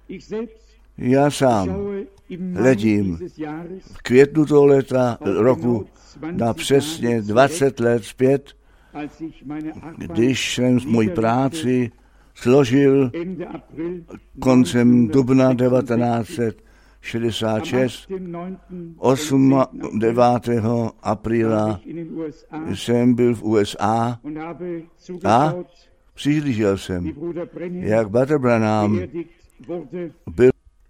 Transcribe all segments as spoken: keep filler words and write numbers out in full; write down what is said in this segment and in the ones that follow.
Já sám hledím v květnu toho leta roku na přesně dvacet let zpět, když jsem moji práci složil koncem dubna devatenáct set šedesát šest, devátého apríla jsem byl v U S A a přihlížel jsem, jak Brother Branham byl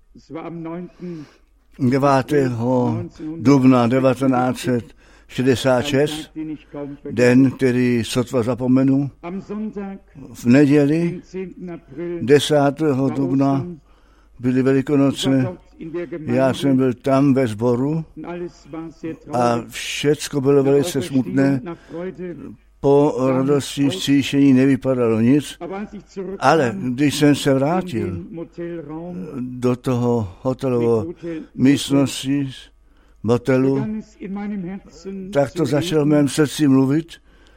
devátého dubna devatenáct set šedesát šest, den, který sotva zapomenu, v neděli desátého dubna byly Velikonoce, já jsem byl tam ve sboru a všecko bylo velice smutné, po radosti vzkříšení nevypadalo nic, ale když jsem se vrátil do toho hotelového místnosti, motelu, tak to začalo v mém srdci mluvit.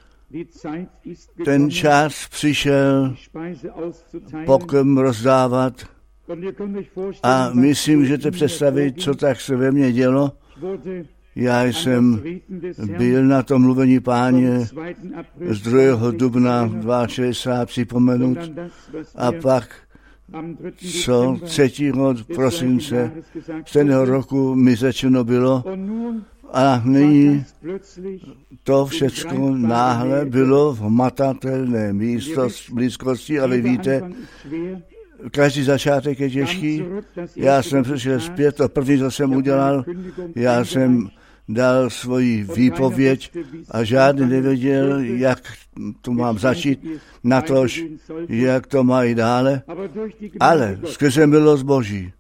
Ten čas přišel pokrm rozdávat a myslím, že to představit, co tak se ve mně dělo. Já jsem byl na tom mluvení Páně z druhého dubna šedesát dva připomenut a pak co třetího prosince stejného roku mi řečeno bylo a nyní to všecko náhle bylo v hmatatelné místnosti, blízkosti a vy víte, každý začátek je těžký. Já jsem přišel zpět, to první, co jsem udělal, já jsem dal svoji výpověď a žádný nevěděl, jak to mám začít, natož, jak to mají dále. Ale skrze milost Boží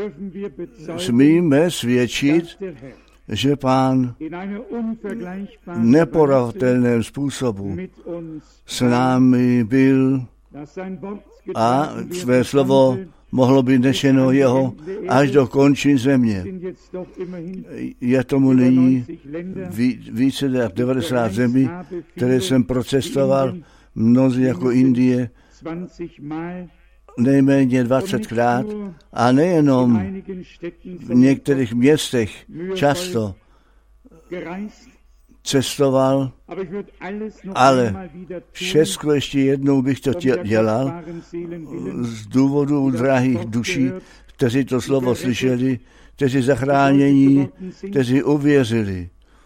smíme svědčit, že Pán neporovnatelném způsobu s námi byl a své slovo mohlo být nešeno jeho až do končin země. Je tomu nyní více než devadesát zemí, které jsem procestoval, mnozí jako Indie, nejméně dvacetkrát a nejenom v některých městech často cestoval, ale všechno ještě jednou bych to dělal z důvodu drahých duší, kteří to slovo slyšeli, kteří zachránění, kteří uvěřili.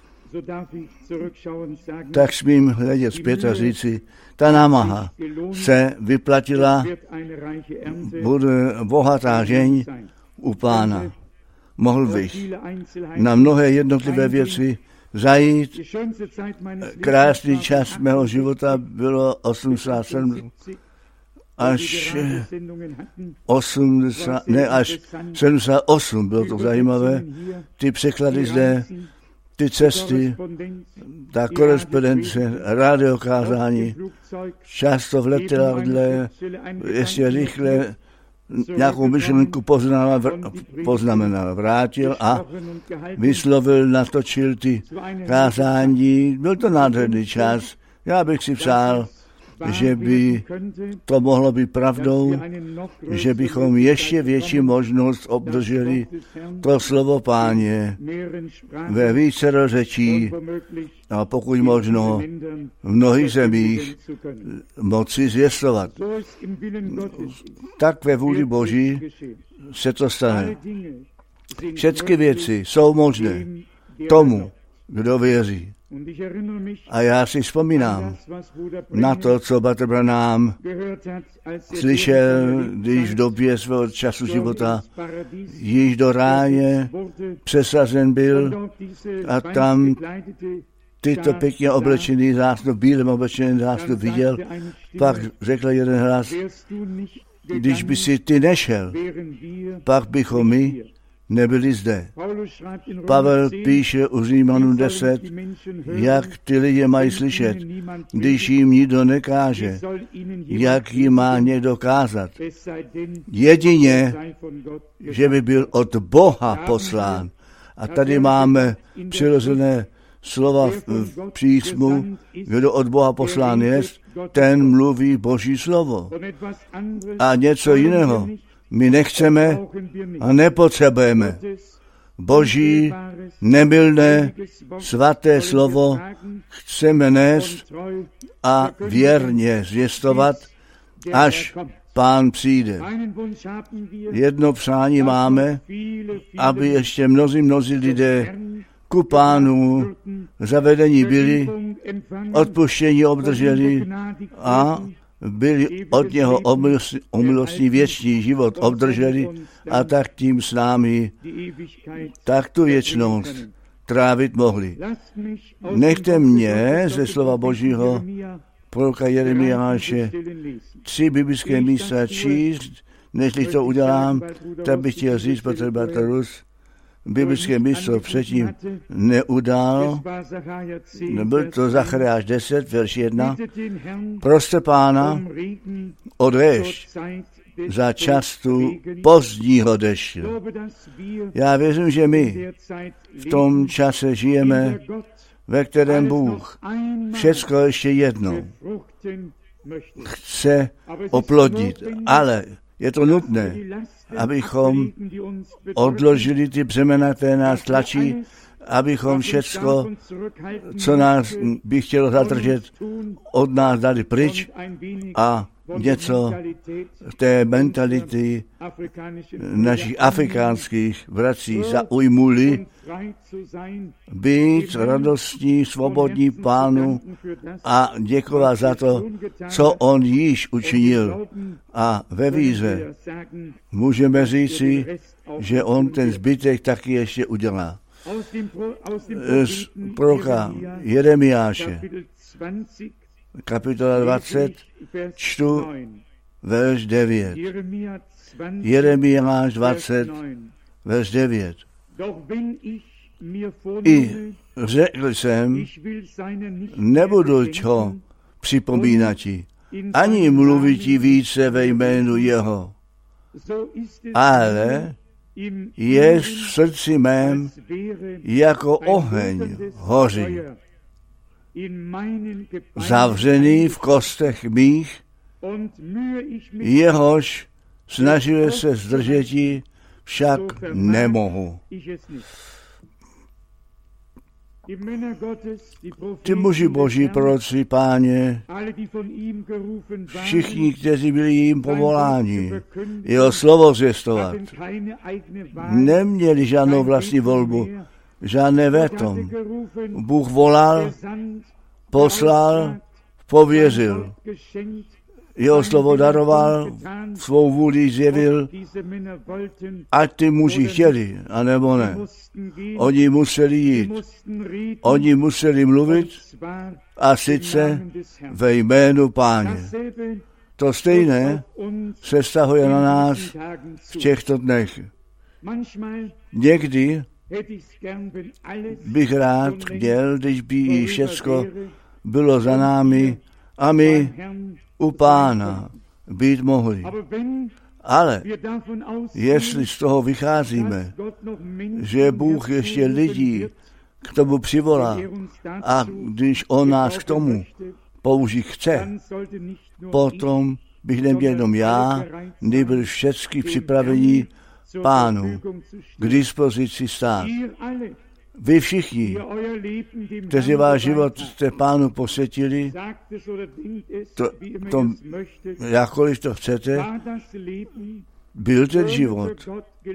Tak smím hledět zpět a říci, ta námaha se vyplatila, bude bohatá žeň u Pána. Mohl bych na mnohé jednotlivé věci zajít. Krásný čas mého života bylo osmdesát sedm až osmdesát, ne až sedmdesát osm, bylo to zajímavé. Ty překlady zde, ty cesty, ta korespondence, rádiokázání, často v letadle, ještě rychle nějakou myšlenku poznamenal, vrátil a vyslovil, natočil ty kázání. Byl to nádherný čas. Já bych si přál, že by to mohlo být pravdou, že bychom ještě větší možnost obdrželi to slovo Páně ve vícero řečí a pokud možno v mnohých zemích moci zvěstovat. Tak ve vůli Boží se to stane. Všechny věci jsou možné tomu, kdo věří. A já si vzpomínám na to, co Brother Branham slyšel, když v době svého času života již do ráje přesazen byl a tam tyto pěkně oblečený zástup, bílém oblečený zástup viděl. Pak řekl jeden hlas, když by si ty nešel, pak bychom my nebyli zde. Pavel píše u Římanům deset, jak ty lidé mají slyšet, když jim nikdo nekáže, jak jim má někdo kázat. Jedině, že by byl od Boha poslán. A tady máme přirozené slova v písmu, kdo od Boha poslán je, ten mluví Boží slovo. A něco jiného My nechceme a nepotřebujeme Boží nemylné svaté slovo chceme nést a věrně zvěstovat, až Pán přijde. Jedno přání máme, aby ještě mnozí, mnozí lidé ku Pánu zavedení byli, odpuštění obdrželi a byli od něho omilostní věčný život obdrželi a tak tím s námi tak tu věčnost trávit mohli. Nechte mě ze slova Božího proroka Jeremiáše tři biblické místa číst, nežli to udělám, tak bych chtěl říct, Petr Bartarus, biblické místo předtím neudal, byl to Zachariáš deset, verš jedna, proste Pána o déšť za času pozdního dešť. Já věřím, že my v tom čase žijeme, ve kterém Bůh všecko ještě jednou chce oplodit, ale je to nutné, abychom odložili ty břemena, které nás tlačí, abychom všecko, co nás by chtělo zadržet, od nás dali pryč a něco té mentality našich afrikánských bratří zaujmuli, být radostní, svobodní Pánu a děkovat za to, co on již učinil. A ve víře můžeme říci, že on ten zbytek taky ještě udělá. Z proroka Jeremiáše, kapitola dvacet, čtu verš devět. Jeremiáš dvacet, verš devět. I řekl jsem, nebudu ho připomínat ti, ani mluvit ti více ve jménu jeho, ale je v srdci mém jako oheň hoří, zavřený v kostech mých, jehož snažil se zdržeti, však nemohu. Ty muži Boží proroci, Páně, všichni, kteří byli jim povoláni, jeho slovo zvěstovat, neměli žádnou vlastní volbu, žádné veto. Bůh volal, poslal, pověřil. Jeho slovo daroval, svou vůli zjevil, ať ty muži chtěli, anebo ne. Oni museli jít. Oni museli mluvit, a sice ve jménu Páně. To stejné se vztahuje na nás v těchto dnech. Někdy bych rád chtěl, když by i všecko bylo za námi a my u Pána být mohli. Ale jestli z toho vycházíme, že Bůh ještě lidí k tomu přivolá a když on nás k tomu použít chce, potom bych neměl jenom já, nebyl všecky připravení Pánu k dispozici stát. Vy všichni, kteří váš život jste Pánu posvětili, to, to, jakkoliv to chcete, byl ten život.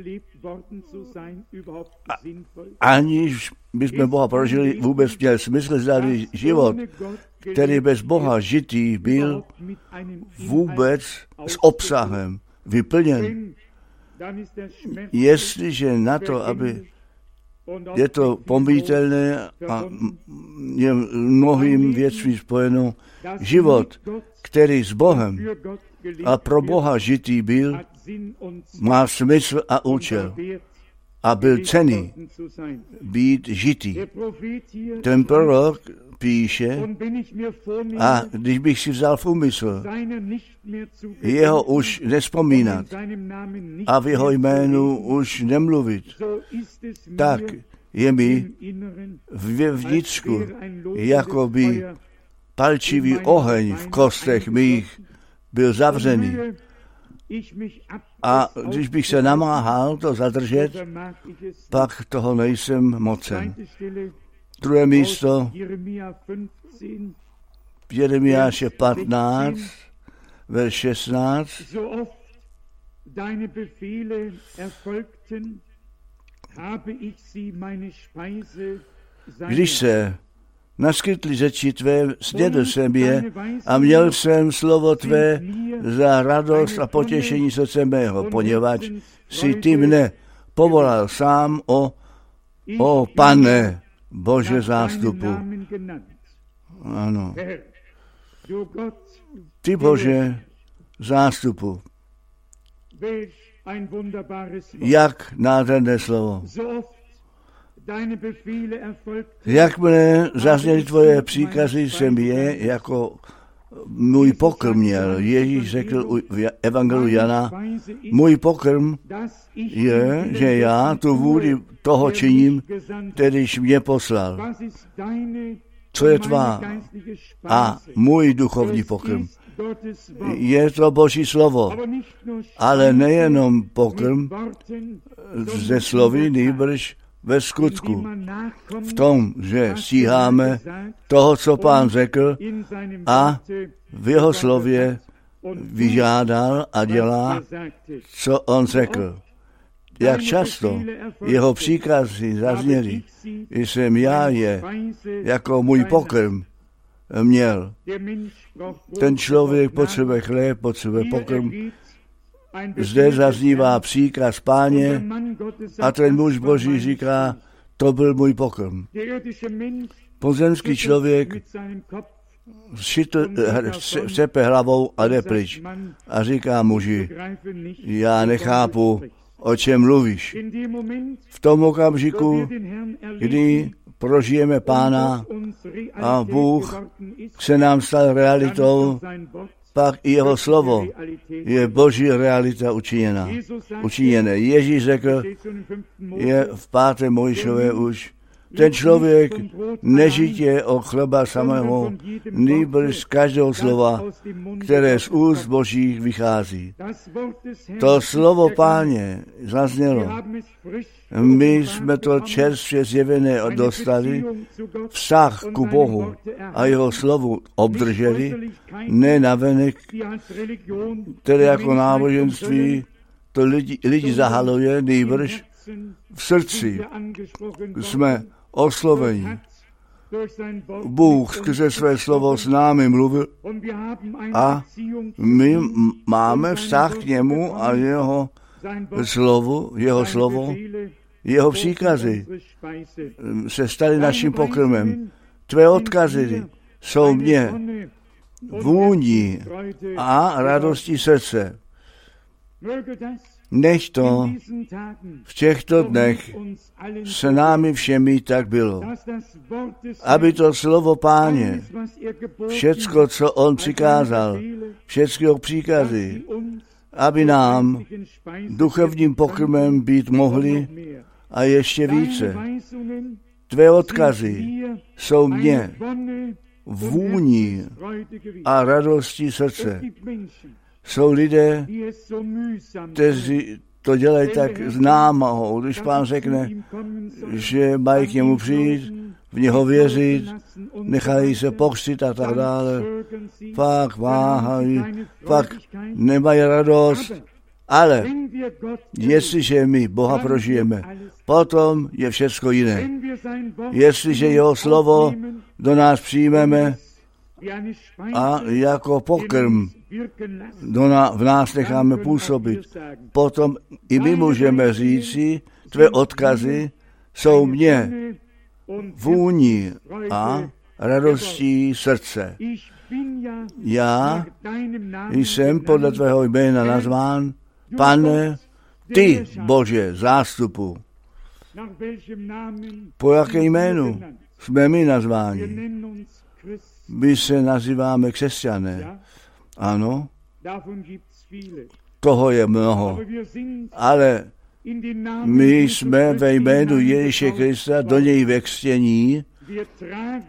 A, aniž bychom Boha prožili, vůbec měl smysl zdali život, který bez Boha žitý byl vůbec s obsahem vyplněn. Jestliže na to, aby je to pomítelné a je mnohým věcmi spojeno, život, který s Bohem a pro Boha žitý byl, má smysl a účel a byl cenný být žitý. Ten prorok píše, a když bych si vzal v úmysl jeho už nespomínat a v jeho jménu už nemluvit, tak je mi v vnitřku jako by palčivý oheň v kostech mých byl zavřený A když bych se namáhal to zadržet, pak toho nejsem mocen. Druhé místo, Jeremiáše patnáct, verš šestnáct. Když se naskytly řeči tvé, snědl jsem je a měl jsem slovo tvé za radost a potěšení srdce mého, poněvadž si ty mne povolal sám o, o Pane Bože zástupu. Ano. Ty Bože zástupu. Jak nádherné slovo. Jakmile zazněly tvoje příkazy, jsem je jako můj pokrm měl. Ježíš řekl v evangeliu Jana, můj pokrm je, že já tu vůli toho činím, kterýž mě poslal. Co je tvá a můj duchovní pokrm? Je to Boží slovo, ale nejenom pokrm ze slovy, nýbrž ve skutku. V tom, že stíháme toho, co Pán řekl a v jeho slově vyžádal a dělá, co on řekl. Jak často jeho příkazy zazněly, jsem já je jako můj pokrm měl. Ten člověk potřebuje chléb, potřebuje pokrm. Zde zaznívá příkaz Páně a ten muž Boží říká, to byl můj pokrm. Pozemský člověk sepe hlavou a jde pryč a říká muži, já nechápu, o čem mluvíš. V tom okamžiku, kdy prožijeme Pána a Bůh se nám stal realitou, pak i jeho slovo je Boží realita učiněna. učiněné. Ježíš řekl, je v páté Mojžíšové už, ten člověk nežitě o chleba samého, nýbrž z každého slova, které z úst Božích vychází. To slovo Páně zaznělo. My jsme to čerstvě zjevené dostali, vztah ku Bohu a jeho slovu obdrželi, ne navenek, které jako náboženství to lidi, lidi zahaluje, nýbrž v srdci jsme oslovení. Bůh skrze své slovo s námi mluvil a my máme vztah k němu a jeho slovu, jeho slovo, jeho příkazy se staly naším pokrmem. Tvé odkazy jsou mě vůní a radostí srdce. Než to v těchto dnech s námi všemi tak bylo. Aby to slovo Páně, všecko, co on přikázal, všeckého příkazy, aby nám duchovním pokrmem být mohli a ještě více. Tvé odkazy jsou mě vůní a radostí srdce. Jsou lidé, kteří to dělají tak známou, když Pán řekne, že mají k němu přijít, v něho věřit, nechají se pokřtit a tak dále, pak váhají, pak nemají radost, ale jestliže my Boha prožijeme, potom je všecko jiné. Jestliže jeho slovo do nás přijmeme a jako pokrm do na, v nás necháme působit, potom i my můžeme říci, tvé odkazy jsou mě vůní a radostí srdce. Já jsem podle tvého jména nazván, Pane, ty, Bože, zástupu. Po jaké jménu jsme my nazváni? My se nazýváme křesťané. Ano, toho je mnoho. Ale my jsme ve jménu Ježíše Krista do něj ve křtění.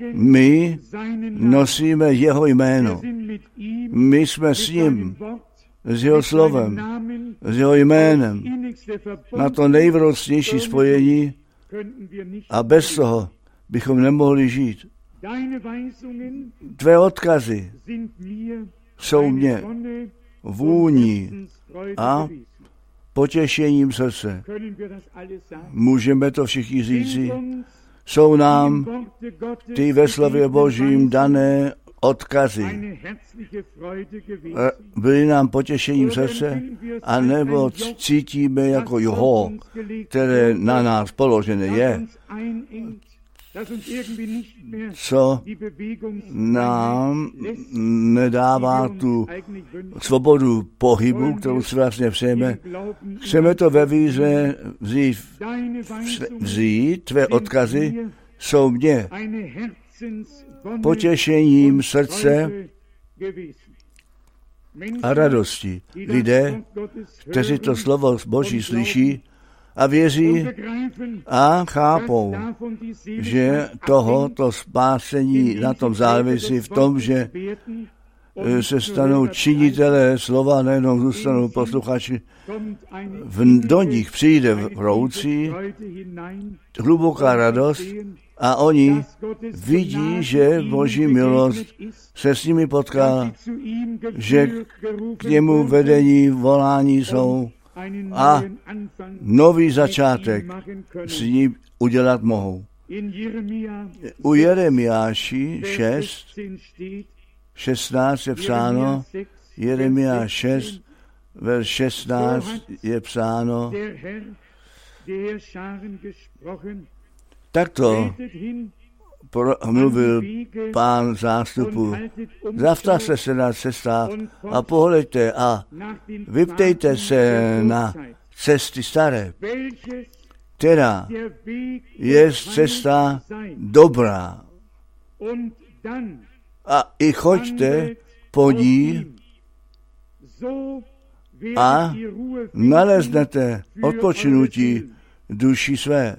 My nosíme jeho jméno. My jsme s ním s jeho slovem, s jeho jménem, na to nejvrostnější spojení a bez toho bychom nemohli žít. Tvé odkazy jsou mě vůní a potěšením srdce. Můžeme to všichni říci. Jsou nám ty ve slově Božím dané odkazy. Byly nám potěšením srdce, anebo cítíme jako jeho, které na nás položené je, co nám nedává tu svobodu pohybu, kterou si vlastně přejeme. Chceme to ve víře vzít, vzít, tvé odkazy jsou mě potěšením srdce a radosti. Lidé, kteří to slovo Boží slyší a věří a chápou, že tohoto spásení na tom závisí v tom, že se stanou činitelé slova, nejenom zůstanou posluchači. V, do nich přijde vroucí hluboká radost a oni vidí, že Boží milost se s nimi potká, že k němu vedení, volání jsou a nový začátek s ním udělat mohou. U Jeremiáši šest, šestnáct je psáno, Jeremiáš šest, verš šestnáct je psáno, takto mluvil Pán zástupu. Zastavte se na cestách a pohleďte a vyptejte se na cesty staré, která je cesta dobrá. A i choďte po ní a naleznete odpočinutí duši své.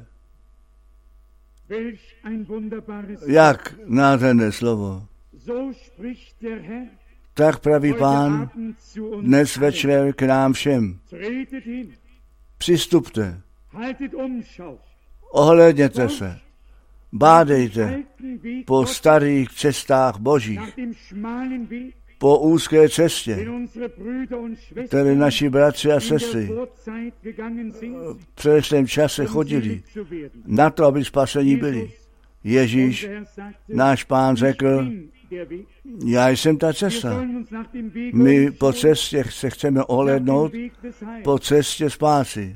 Jak nádherné slovo. Tak praví Pán dnes večer k nám všem. Přistupte, ohlédněte se, bádejte po starých cestách Božích, po úzké cestě, které naši bratři a sestry v předešlém čase chodili, na to, aby spasení byli. Ježíš, náš Pán, řekl, já jsem ta cesta. My po cestě se chceme ohlédnout, po cestě spásy.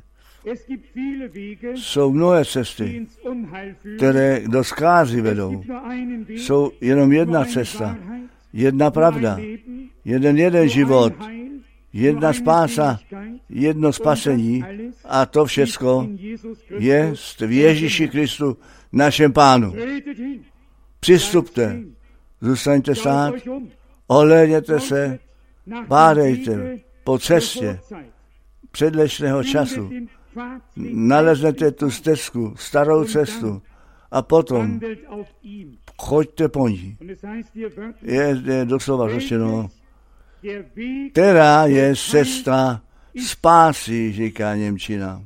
Jsou mnohé cesty, které do zkázy vedou. Jsou jenom jedna cesta, jedna pravda, jeden jeden život, jedna spása, jedno spasení a to všecko je v Ježíši Kristu, našem Pánu. Přistupte, zůstaňte stát, ohlédněte se, bádejte po cestě předlečného času. Naleznete tu stezku, starou cestu a potom choďte po ní. Je, je doslova řečeno, která je cesta spásy, říká němčina.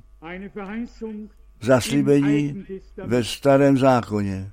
Zaslíbení ve starém zákoně.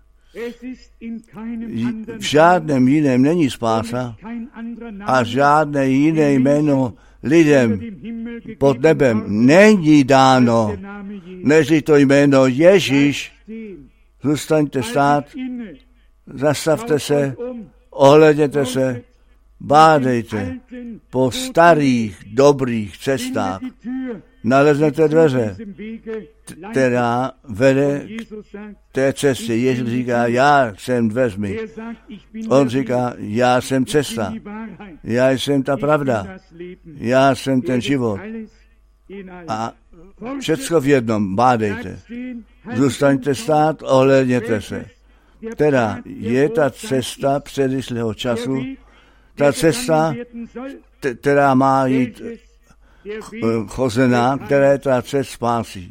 V žádném jiném není spása a žádné jiné jméno lidem pod nebem není dáno, než to jméno Ježíš. Zůstaňte stát, zastavte se, ohlédněte se, bádejte po starých, dobrých cestách. Naleznete dveře, která vede k té cestě. Ježíš říká, já jsem dveřmi. On říká, já jsem cesta. Já jsem ta pravda. Já jsem ten život. A všecko v jednom, bádejte. Zůstaňte stát, ohlédněte se. Která je ta cesta předešlého času, ta cesta, která má jít chozená, která je ta cesta spásí.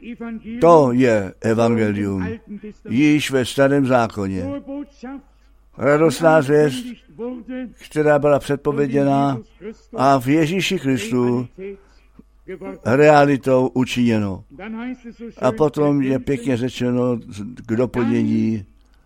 To je evangelium, již ve starém zákoně. radostná zvěst, která byla předpověděná a v Ježíši Kristu realitou učiněno. A potom je pěkně řečeno k doplnění,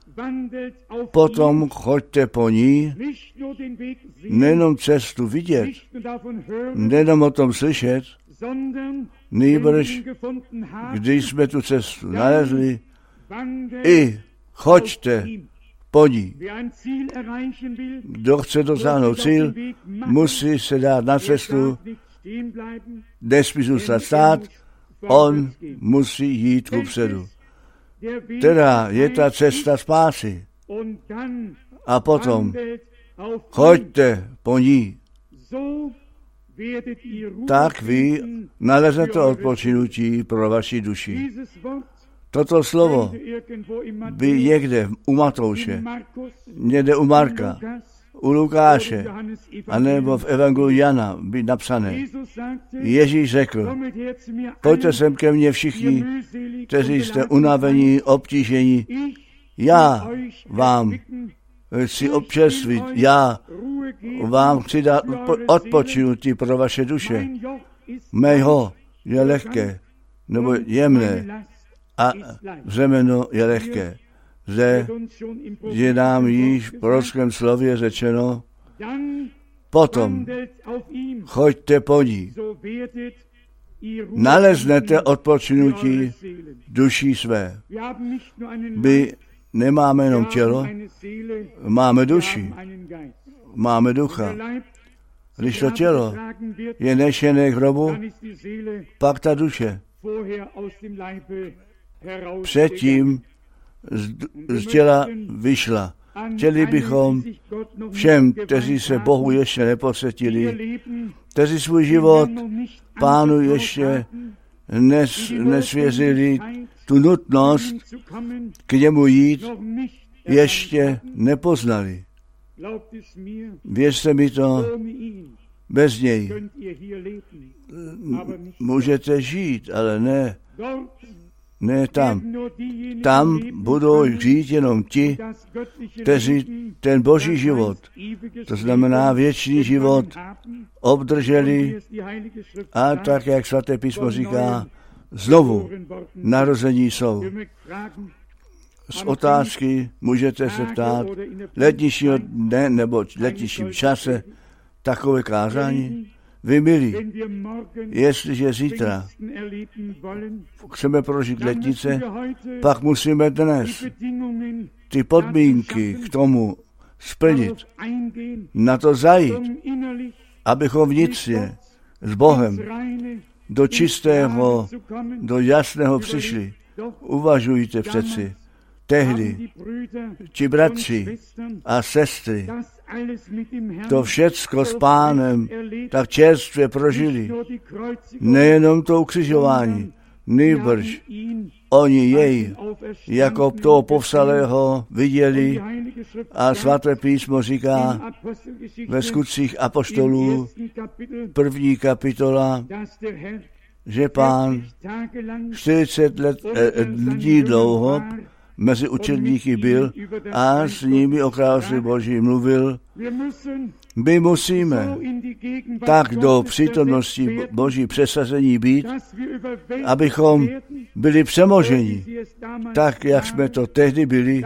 potom choďte po ní, nejenom cestu vidět, nejenom o tom slyšet, nýbrž, když jsme tu cestu nalezli, i choďte po ní. Kdo chce dosáhnout cíl, musí se dát na cestu, nesmí zůstat stát, on musí jít kupředu. Teda je ta cesta spásy. A potom choďte po ní. Tak vy naleznete odpočinutí pro vaši duši. Toto slovo by někde u Matouše, někde u Marka, u Lukáše, anebo v Evangeliu Jana by napsané. Ježíš řekl, pojďte sem ke mně všichni, kteří jste unavení, obtížení, já vám chci občerstvit, já vám chci dát odpočinutí pro vaše duše. Mého je lehké, nebo jemné, a břemeno je lehké. Zde je nám již v prorockém slově řečeno, potom choďte po ní, naleznete odpočinutí duší své. My nemáme jenom tělo, máme duši, máme ducha. Když to tělo je nešené k hrobu, pak ta duše předtím z, z těla vyšla. Chtěli bychom všem, kteří se Bohu ještě neposvětili, kteří svůj život Pánu ještě nes, nesvěřili, tu nutnost k němu jít, ještě nepoznali. Věřte mi to, bez něj můžete žít, ale ne, ne tam. Tam budou žít jenom ti, kteří ten boží život, to znamená věčný život, obdrželi a tak, jak svaté písmo říká, znovu narození jsou. Z otázky můžete se ptát letničního dne nebo letničním čase takové kázání. Vy milí, jestliže zítra chceme prožít letnice, pak musíme dnes ty podmínky k tomu splnit, na to zajít, abychom vnitřně s Bohem do čistého, do jasného přišli. Uvažujte přeci, tehdy ti bratři a sestry to všecko s Pánem tak čerstvě prožili. Nejenom to ukřižování, nýbrž oni jej jako toho povstalého viděli a svaté písmo říká ve skutcích apoštolů první kapitola, že Pán čtyřicet let eh, dní dlouho mezi učedníky byl a s nimi o království Boží mluvil. My musíme tak do přítomnosti Boží přesazení být, abychom byli přemoženi, tak, jak jsme to tehdy byli,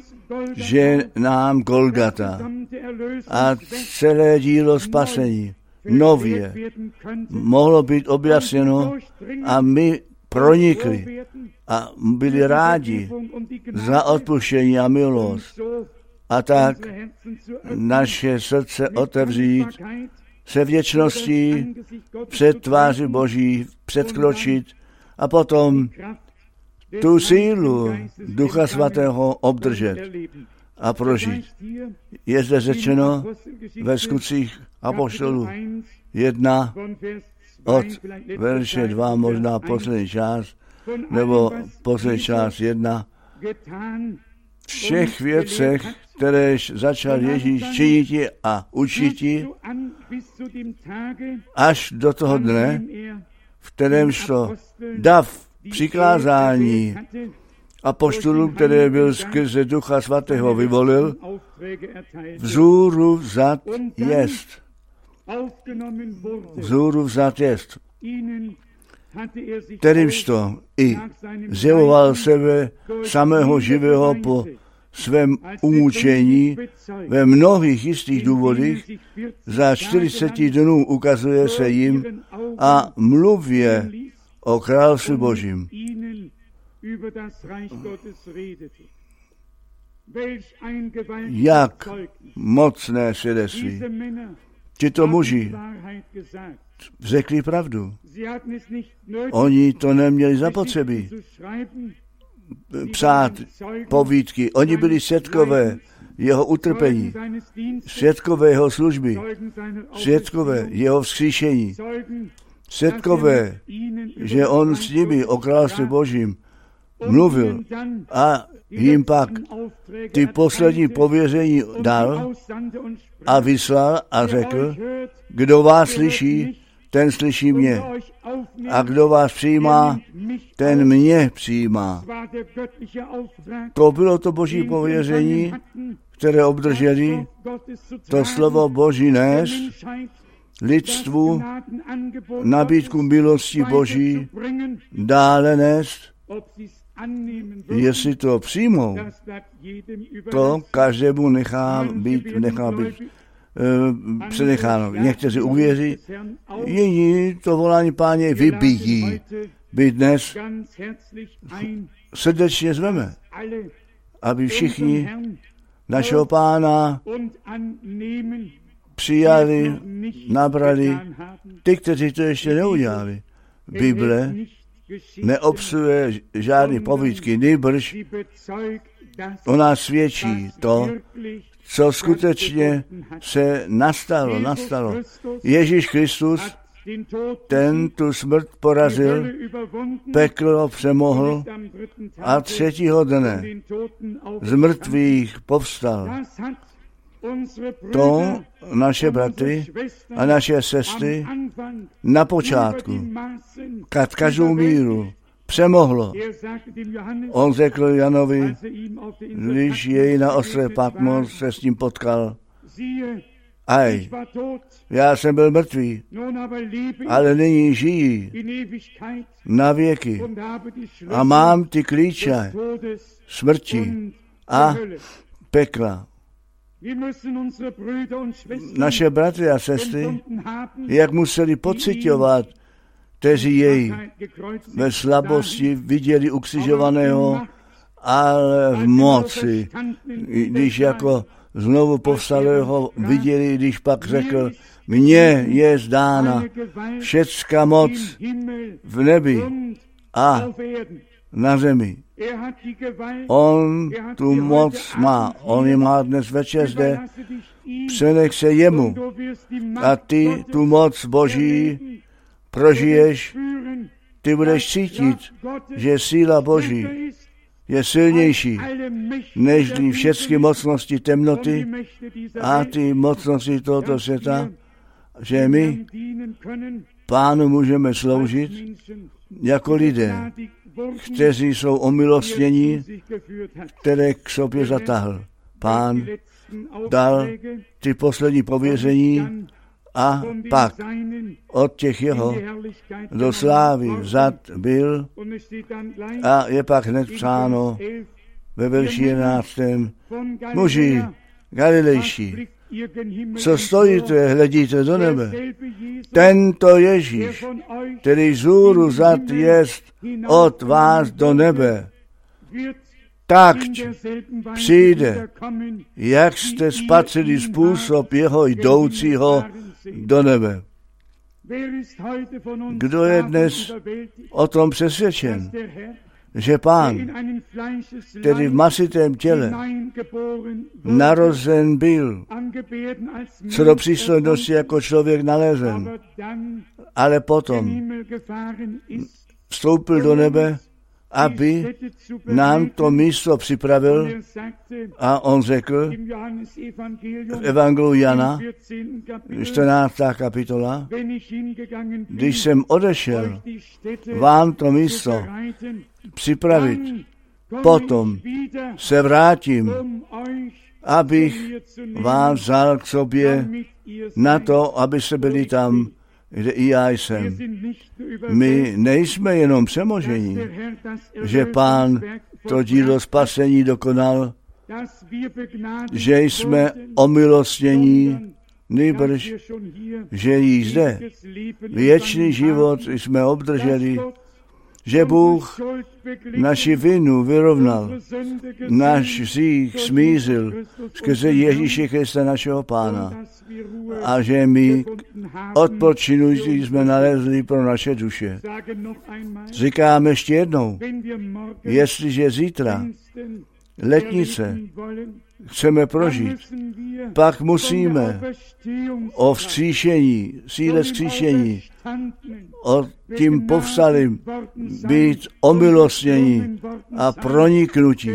že nám Golgata a celé dílo spasení nově mohlo být objasněno a my pronikli a byli rádi za odpuštění a milost. A tak naše srdce otevřít, se věčností před tváři Boží předkročit a potom tu sílu Ducha Svatého obdržet a prožít. Je zde řečeno ve skutcích apoštolů jedna od verše dva, možná poslední část, nebo poslední část jedna. V všech věcech, které začal Ježíš činit a učit, až do toho dne, v kterémž to dav přikázání apoštolům, které byl skrze Ducha Svatého vyvolil, vzhůru vzat jest. Vzhůru vzat jest. Kterýmž to i zjevoval sebe samého živého po svém umučení ve mnohých jistých důvodech, za čtyřicet dnů ukazuje se jim a mluvě o království Božím. Jak mocné svědectví. Tito muži řekli pravdu. Oni to neměli zapotřebí psát povídky. Oni byli svědkové jeho utrpení, svědkové jeho služby, svědkové jeho vzkříšení, svědkové, že on s nimi o království Božím mluvil a jim pak ty poslední pověření dal a vyslal a řekl, kdo vás slyší, ten slyší mě. A kdo vás přijímá, ten mě přijímá. To bylo to Boží pověření, které obdrželi, to slovo Boží nést, lidstvu nabídku milosti Boží dále nést. Jestli to přijmou, to každému nechá být, nechá být e, přenecháno. Někteří uvěří, jiní to volání Páně vybíjí. Být dnes srdečně zveme, aby všichni našeho Pána přijali, nabrali, ty, kteří to ještě neudělali. Bible neobsahuje žádný povídky, nýbrž ona svědčí to, co skutečně se nastalo, nastalo. Ježíš Kristus, ten tu smrt porazil, peklo přemohl a třetího dne z mrtvých povstal. To naše bratry a naše sestry na počátku, kad každou míru přemohlo. On řekl Janovi, když jej na ostrově Patmos se s ním potkal, aj, já jsem byl mrtvý, ale nyní žijí na věky a mám ty klíče smrti a pekla. Naše bratry a sestry, jak museli pocitovat, kteří jej ve slabosti viděli ukřižovaného, ale v moci, když jako znovu povstalého viděli, když pak řekl, mně je zdána všecká moc v nebi a na zemi. On tu moc má, on ji má dnes večer zde, přenech se jemu a ty tu moc Boží prožiješ, ty budeš cítit, že síla Boží je silnější než všechny mocnosti temnoty a ty mocnosti tohoto světa, že my Pánu můžeme sloužit jako lidé, kteří jsou omilostnění, které k sobě zatáhl. Pán dal ty poslední pověření a pak od těch jeho do slávy vzat byl a je pak hned psáno ve verši jedenáctém. Muži galilejští, co stojíte, hledíte do nebe. Tento Ježíš, který vzhůru vzat jest od vás do nebe, tak přijde, jak jste spatřili způsob jeho jdoucího do nebe. Kdo je dnes o tom přesvědčen, že Pán, který v masitém těle narozen byl, co do přístojnosti jako člověk nalezen, ale potom vstoupil do nebe, aby nám to místo připravil a on řekl v Evangeliu Jana, čtrnáctá kapitola, když jsem odešel vám to místo připravit, potom se vrátím, abych vás vzal k sobě na to, abyste byli tam, kde i já jsem. My nejsme jenom přemožení, že Pán to dílo spasení dokonal, že jsme omilostnění, nýbrž, že jí zde věčný život jsme obdrželi, že Bůh naši vinu vyrovnal, náš hřích smířil skrze Ježíše Krista našeho Pána a že my odpočinující jsme nalezli pro naše duše. Říkám ještě jednou, jestliže zítra letnice chceme prožít, pak musíme o vzkříšení, síle vzkříšení, o tím povstalým být omilostnění a proniknutí.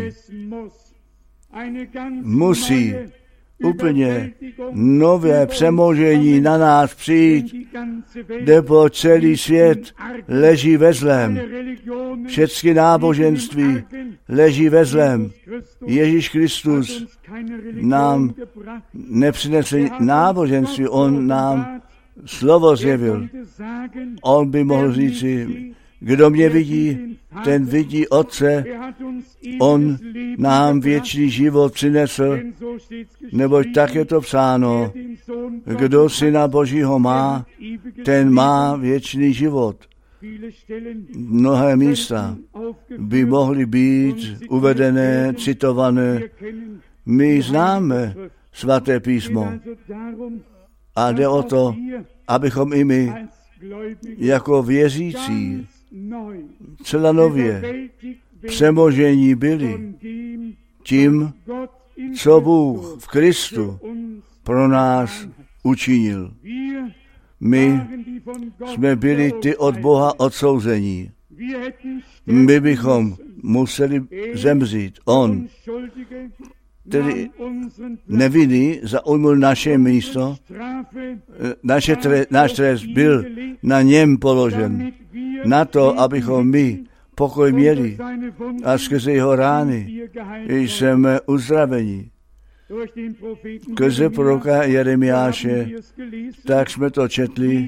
Musí úplně nové přemožení na nás přijít, nebo celý svět leží ve zlém. Všechny náboženství leží ve zlém. Ježíš Kristus nám nepřinesl náboženství, on nám slovo zjevil. On by mohl říci, kdo mě vidí, ten vidí Otce, on nám věčný život přinesl, neboť tak je to psáno, kdo Syna Božího má, ten má věčný život. Mnohé místa by mohly být uvedené, citované. My známe svaté písmo a jde o to, abychom i my jako věřící celá nově přemožení byli tím, co Bůh v Kristu pro nás učinil. My jsme byli ty od Boha odsouzení. My bychom museli zemřít. On, tedy nevinný, zaujmul naše místo, naše tre, náš trest byl na něm položen, na to, abychom my pokoj měli a skrze jeho rány jsme uzdraveni. Skrze proroka Jeremiáše, tak jsme to četli,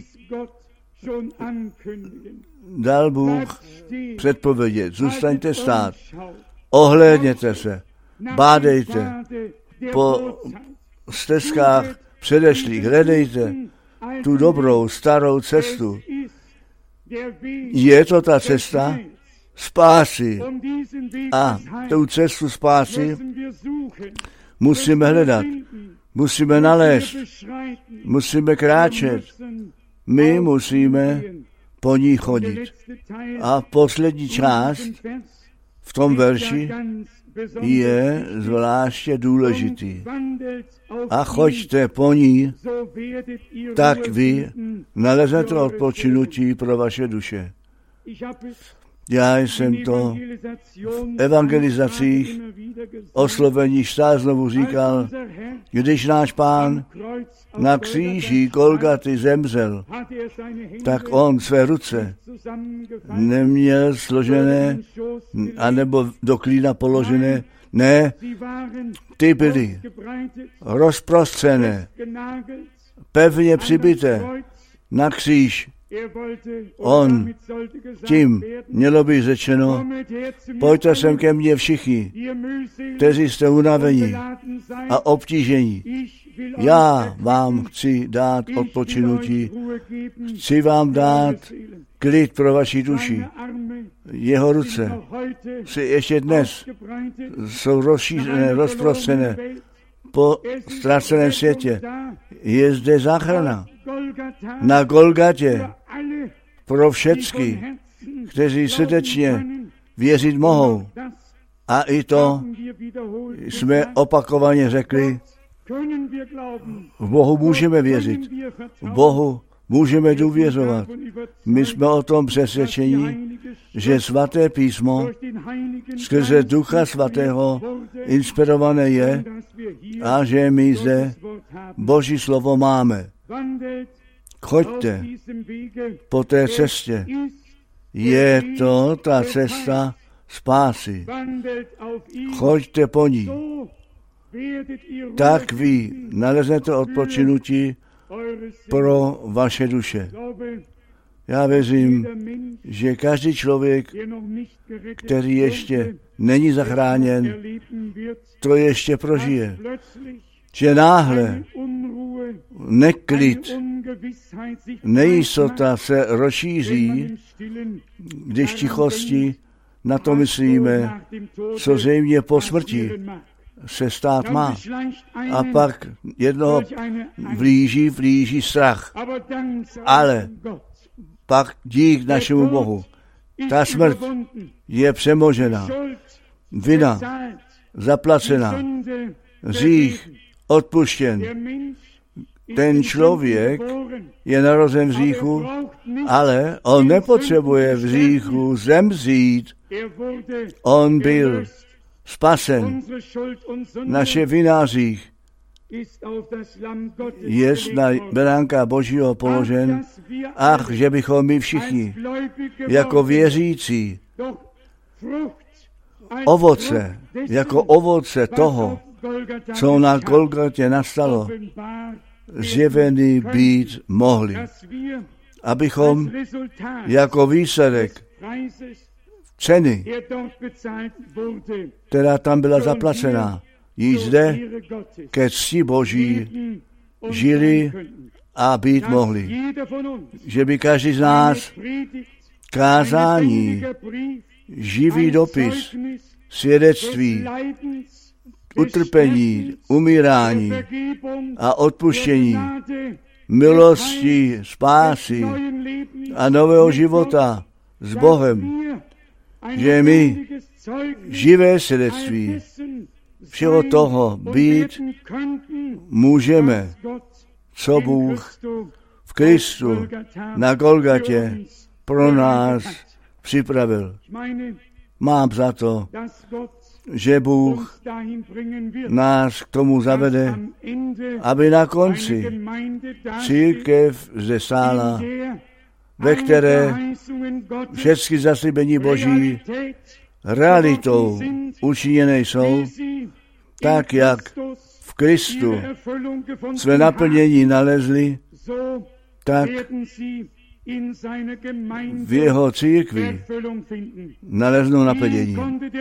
dal Bůh předpovědět, zůstaňte stát, ohlédněte se, bádejte po stezkách předešlých, hledejte tu dobrou starou cestu. Je to ta cesta spásy a tu cestu spásy musíme hledat, musíme nalézt, musíme kráčet, my musíme po ní chodit. A poslední část v tom verši je zvláště důležitý. A choďte po ní, tak vy nalezete odpočinutí pro vaše duše. Já jsem to v evangelizacích osloveních stále znovu říkal, když náš Pán na kříži Golgaty zemřel, tak on své ruce neměl složené, anebo do klína položené, ne, ty byly rozprostřené, pevně přibité na kříž. On, tím mělo být řečeno, pojďte sem ke mně všichni, kteří jste unavení a obtížení. Já vám chci dát odpočinutí, chci vám dát klid pro vaši duši. Jeho ruce si ještě dnes jsou rozšířené, rozprostřené po ztraceném světě. Je zde záchrana na Golgatě pro všechny, kteří srdečně věřit mohou. A i to jsme opakovaně řekli, v Bohu můžeme věřit, v Bohu můžeme důvěřovat. My jsme o tom přesvědčení, že svaté písmo skrze Ducha Svatého inspirované je a že my zde Boží slovo máme. Choďte po té cestě. Je to ta cesta spásy. Choďte po ní. Tak vy naleznete odpočinutí pro vaše duše. Já věřím, že každý člověk, který ještě není zachráněn, to ještě prožije. Že náhle neklid, nejistota se rozšíří, když tichosti na to myslíme, co zřejmě po smrti se stát má. A pak jednoho blíží, blíží strach. Ale pak dík našemu Bohu. Ta smrt je přemožena. Vina zaplacena. Hřích odpuštěn. Ten člověk je narozen v hříchu, ale on nepotřebuje v hříchu zemřít. On byl spasen. Naše vina hřích je na beránka Božího položen. Ach, že bychom my všichni jako věřící ovoce, jako ovoce toho, co na Golgatě nastalo, zjevený být mohli. Abychom jako výsledek ceny, která tam byla zaplacená, již zde ke cti Boží žili a být mohli. Že by každý z nás kázání, živý dopis, svědectví, utrpení, umírání a odpuštění, milosti, spásy a nového života s Bohem, že my živé svědectví všeho toho být můžeme, co Bůh v Kristu na Golgatě pro nás připravil. Mám za to, že Bůh nás k tomu zavede, aby na konci církev zde stála, ve které všechny zaslíbení Boží realitou učiněné jsou, tak jak v Kristu své naplnění nalezli, tak v jeho církvi naleznou naplnění.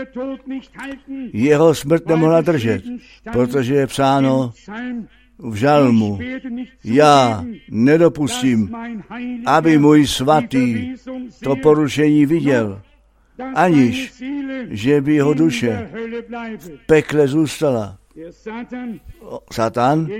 Jeho smrt nemohla držet, protože je psáno v žalmu: já nedopustím, aby můj svatý to porušení viděl, aniž že by jeho duše v pekle zůstala. Satan,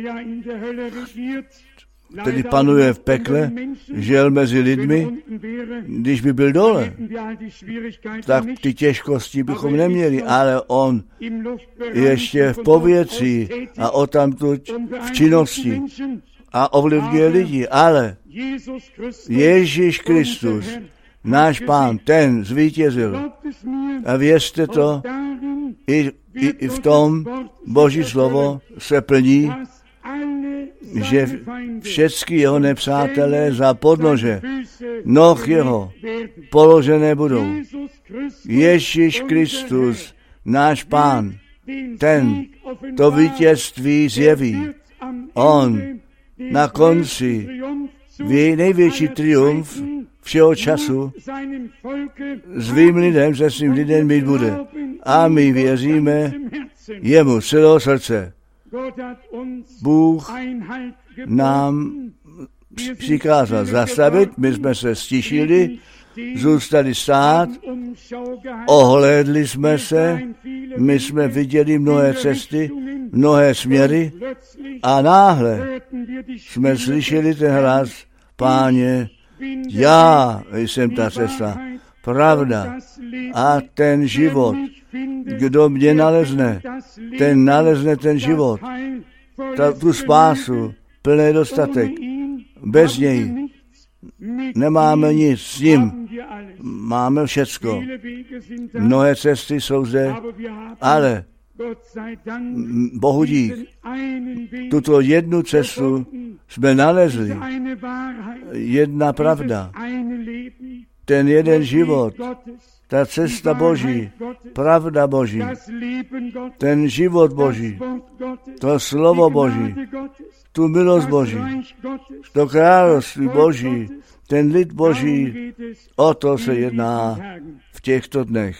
který panuje v pekle, žil mezi lidmi, když by byl dole, tak ty těžkosti bychom neměli, ale on ještě v povětří a odtamtud v činnosti a ovlivňuje lidi, ale Ježíš Kristus, náš Pán, ten zvítězil. A věřte to, i, i, i v tom Boží slovo se plní, že všechny jeho nepřátelé za podnože noh jeho položené budou. Ježíš Kristus, náš Pán, ten to vítězství zjeví. On na konci největší triumf všeho času svým lidem, se svým lidem mít bude. A my věříme jemu z celého srdce. Bůh nám přikázal zastavit, my jsme se stišili, zůstali stát, ohlédli jsme se, my jsme viděli mnohé cesty, mnohé směry a náhle jsme slyšeli ten hlas: Páně, já jsem ta cesta, pravda a ten život. Kdo mě nalezne, ten nalezne ten život, ta, tu spásu, plný dostatek. Bez něj nemáme nic, s ním máme všecko. Mnohé cesty jsou zde, ale Bohu dík, tuto jednu cestu jsme nalezli. Jedna pravda, ten jeden život, ta cesta Boží, pravda Boží, ten život Boží, to slovo Boží, tu milost Boží, to království Boží, ten lid Boží, o to se jedná v těchto dnech.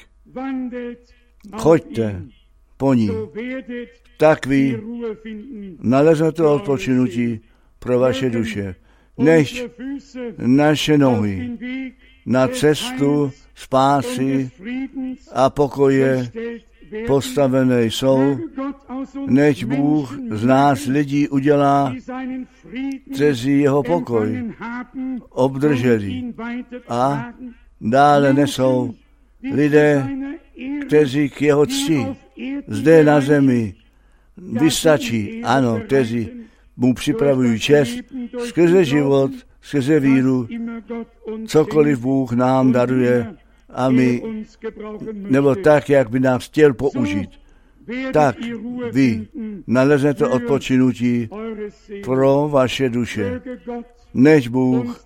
Choďte po ní, tak vy naleznete odpočinutí pro vaše duše. Nechť naše nohy na cestu spásy a pokoje postavené jsou, nechť Bůh z nás lidí udělá, kteří jeho pokoj obdrželi a dále nesou lidé, kteří k jeho cti zde na zemi vystačí, ano, kteří mu připravují čest skrze život, skrze víru, cokoliv Bůh nám daruje a my, nebo tak, jak by nás chtěl použít, tak vy naleznete odpočinutí pro vaše duše. Než Bůh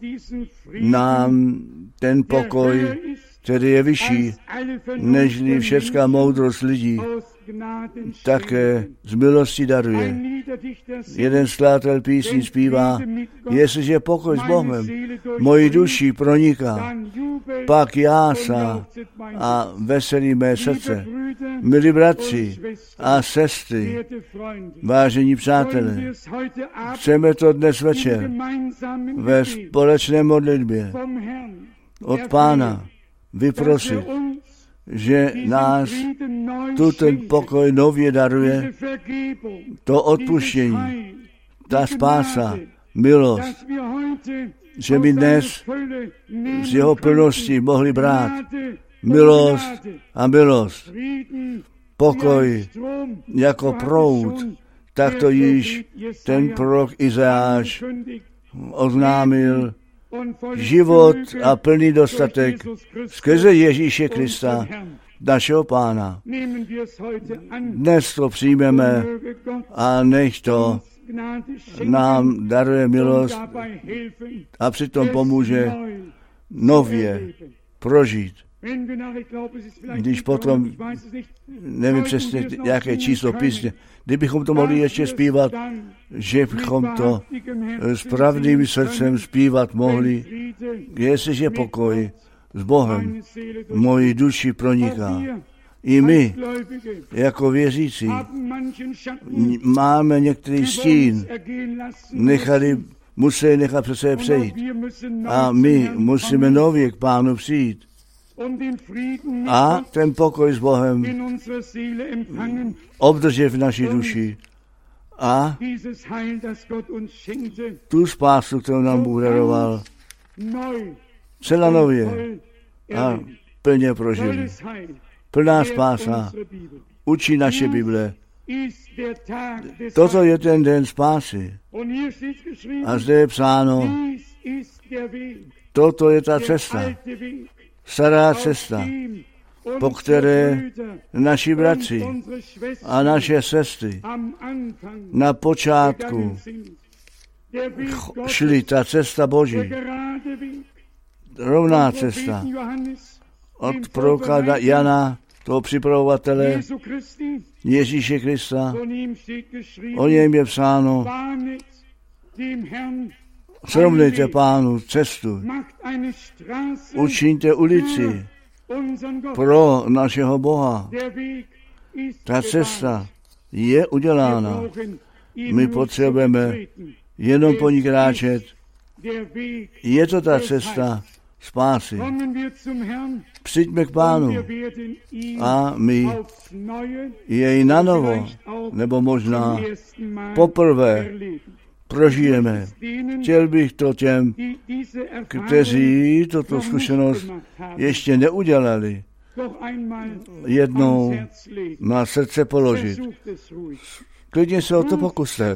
nám ten pokoj, který je vyšší, nežli všecká moudrost lidí, také z milosti daruje. Jeden skladatel písní zpívá, jestliže pokoj s Bohem mojí duši proniká, pak jása a veselí mé srdce. Milí bratři a sestry, vážení přátelé, chceme to dnes večer ve společné modlitbě od Pána vyprosit, že nás tu ten pokoj nově daruje, to odpuštění, ta spása, milost, že by dnes z jeho plnosti mohli brát milost a milost, pokoj jako proud, tak to již ten prorok Izajáš oznámil, život a plný dostatek skrze Ježíše Krista, našeho Pána. Dnes to přijmeme a nech to nám daruje milost a přitom pomůže nově prožít. Když potom, nevím přesně, jaké číslo písně, kdybychom to mohli ještě zpívat, že bychom to s pravdivým srdcem zpívat mohli, jestliže pokoj s Bohem moji duši proniká. I my, jako věřící, máme některý stín, nechali, musí nechat přes sebe přejít. A my musíme nově k Pánu přijít. A ten pokoj s Bohem obdržet v naší duši. A tu spásu, kterou nám Bůh daroval, celá nově a plně prožili. Plná spása učí naše Bible. Toto je ten den spásy. A zde je psáno, toto je ta cesta, stará cesta, po které naši bratři a naše sestry na počátku šli, ta cesta Boží, rovná cesta od proroka Jana, toho připravovatele Ježíše Krista. O něm je psáno, srovnejte Pánu cestu, učiňte ulici pro našeho Boha. Ta cesta je udělána. My potřebujeme jenom po ní kráčet. Je to ta cesta spásy. Přijďme k Pánu a my jej nanovo, nebo možná poprvé prožijeme. Chtěl bych to těm, kteří toto zkušenost ještě neudělali, jednou na srdce položit. Klidně se o to pokuste.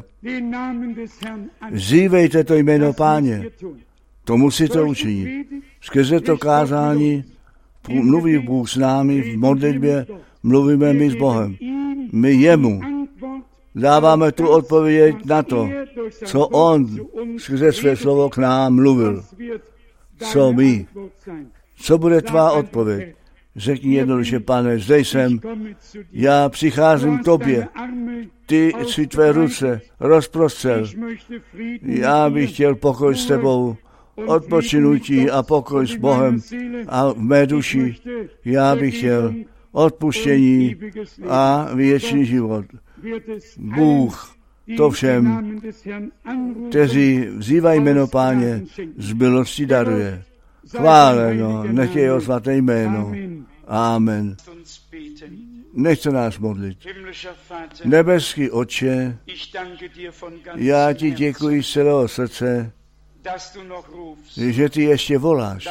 Vzívejte to jméno Páně. To musíte učinit. Skrze to kázání mluví Bůh s námi v modlitbě, mluvíme my s Bohem. My jemu dáváme tu odpověď na to, co on skrze své slovo k nám mluvil. Co my Co bude tvá odpověď? Řekni jednoduše, Pane, zde jsem, já přicházím k tobě, ty si tvé ruce rozprostřel, já bych chtěl pokoj s tebou, odpočinutí a pokoj s Bohem a v mé duši, já bych chtěl odpuštění a věčný život. Bůh to všem, kteří vzývají jméno Páně, z milosti daruje. Chváleno, nech je jeho svaté jméno. Amen. Nechce nás modlit. Nebeský Otče, já ti děkuji z celého srdce, že ty ještě voláš.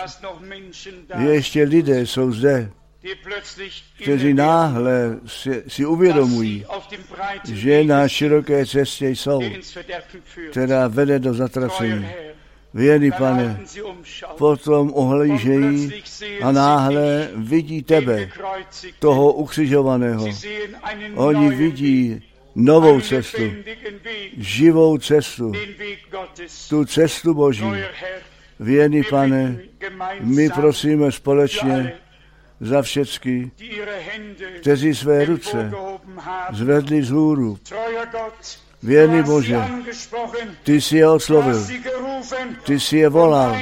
Ještě lidé jsou zde, kteří náhle si, si uvědomují, že na široké cestě jsou, která vede do zatracení. Věrný Pane, potom ohlížejí a náhle vidí tebe, toho ukřižovaného. Oni vidí novou cestu, živou cestu, tu cestu Boží. Věrný Pane, my prosíme společně za všecky, kteří své ruce zvedli vzhůru. Věrný Bože, ty jsi je oslovil, ty jsi je volal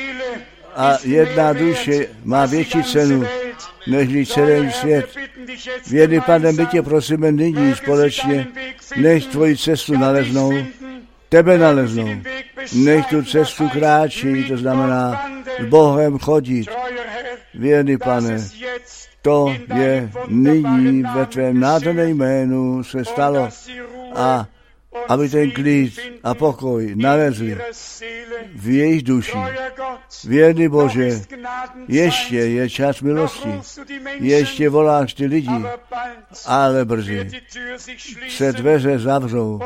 a jedna duše má větší cenu než celý svět. Věrný Pane, my tě prosíme nyní společně, nech tvoji cestu naleznou, tebe naleznou, nech tu cestu kráčí, to znamená s Bohem chodit. Věrný Pane, to je nyní ve tvém nádherném jménu se stalo a aby ten klid a pokoj nalezli v jejich duši. Věrný Bože, ještě je čas milosti, ještě voláš ty lidi, ale brzy se dveře zavřou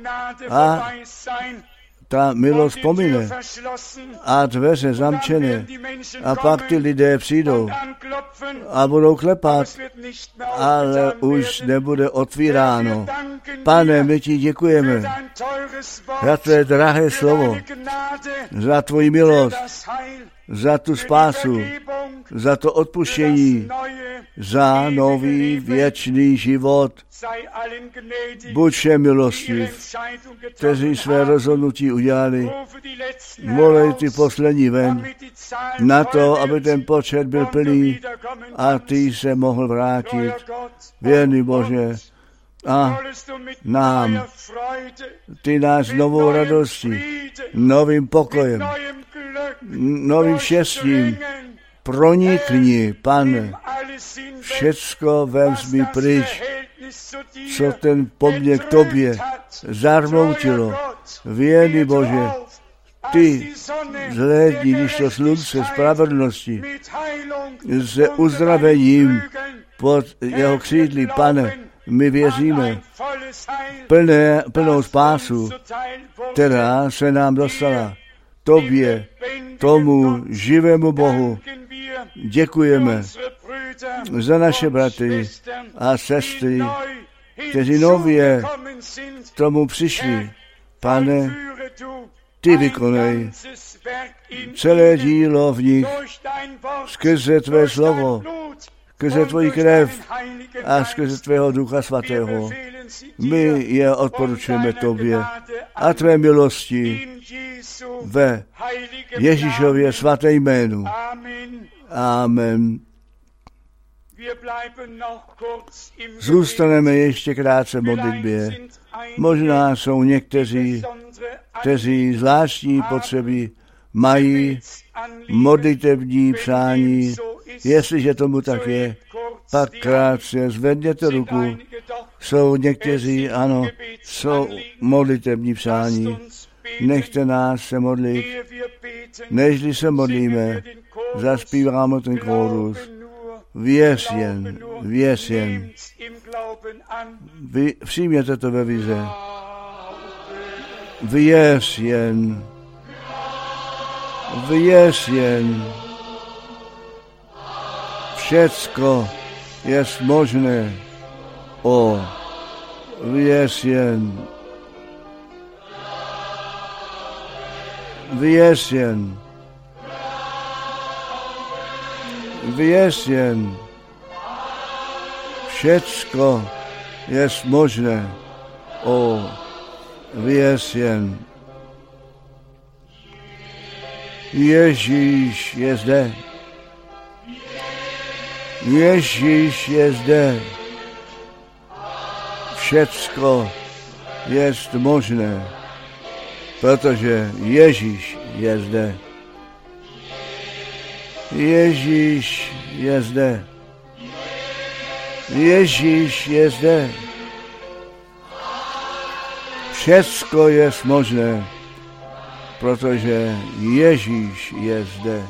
a ta milost pomine a dveře zamčené a pak ty lidé přijdou a budou klepat, ale už nebude otvíráno. Pane, my ti děkujeme za tvé drahé slovo, za tvoji milost, za tu spásu, za to odpuštění, za nový věčný život. Buď všem milostiv, kteří své rozhodnutí udělali, volej ty poslední ven, na to, aby ten počet byl plný a ty se mohl vrátit. Věrný Bože, a nám, ty nás novou radostí, novým pokojem, novým štěstím pronikni, Pane, všecko vem mi pryč, co ten poměr k tobě zarmoutilo. Věrný Bože, ty zhlédni, když to slunce spravedlnosti se uzdravením pod jeho křídly, Pane, my věříme plné, plnou spásu, která se nám dostala. Tobě, tomu živému Bohu, děkujeme za naše bratry a sestry, kteří nově tomu přišli. Pane, ty vykonej celé dílo v nich skrze tvé slovo, skrze tvoji krev a skrze tvého Ducha Svatého. My je odporučujeme tobě a tvé milosti ve Ježíšově svaté jménu. Amen. Zůstaneme ještě krátce v modlitbě. Možná jsou někteří, kteří zvláštní potřeby mají, modlitevní přání. Jestliže tomu tak je, pak krátce zvedněte ruku. Jsou někteří, ano, jsou modlitevní přání. Nechte nás se modlit. Nežli se modlíme, zaspíváme ten chórus. Věř jen, věř jen. Vy přijměte to ve vize. Věř jen. Věř jen. Všecko je možné. O, věř jen. Věř jen. Vězněn. Všecko je možné. O, vězněn. Ježíš je zde. Ježíš je zde. Všecko je možné, protože Ježíš je zde. Ježíš je zde. Ježíš je zde. Všecko je možné, protože Ježíš je zde.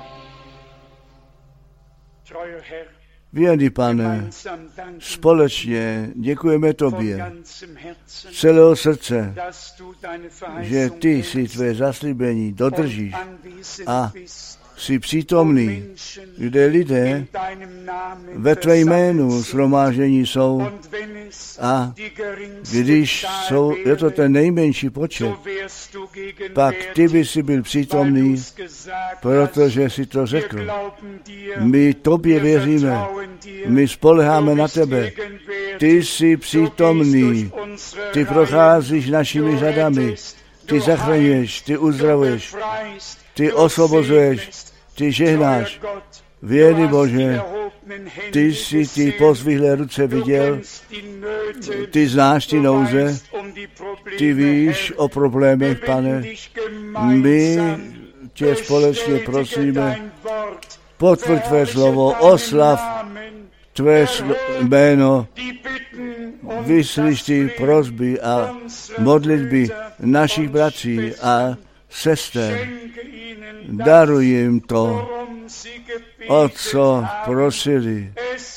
Věrný Pane, společně děkujeme Tobě z celého srdce, že Ty si Tvé zaslíbení dodržíš a jsi přítomný, kde lidé ve Tvé jménu shromáždění jsou a když jsou, je to ten nejmenší počet, pak Ty by si byl přítomný, protože jsi to řekl. My Tobě věříme, my spoléháme na Tebe. Ty jsi přítomný, Ty procházíš našimi řadami, Ty zachraňuješ, Ty uzdravuješ, Ty osvobozuješ, Ty žehnáš. Věrný Bože, Ty jsi ty pozvihlé ruce viděl, Ty znáš ty nouze, Ty víš o problémech, Pane. My Tě společně prosíme, potvrď Tvé slovo, oslav Tvé jméno, vyslyš Ty prosby a modlitby našich bratří a sester. Daruj jim to, o co prosili.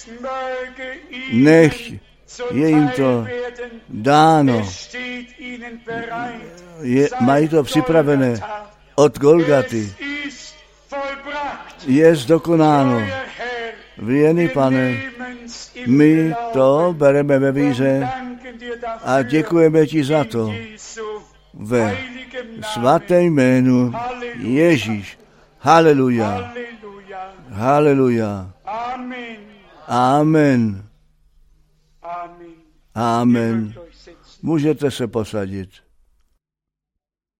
Nech je jim to dáno. Je, mají to připravené od Golgaty. Je zdokonáno. Věrný Pane, my to bereme ve víře a děkujeme Ti za to. Ve svatém jménu Ježíš. Haleluja. Haleluja. Amen. Amen. Můžete se posadit.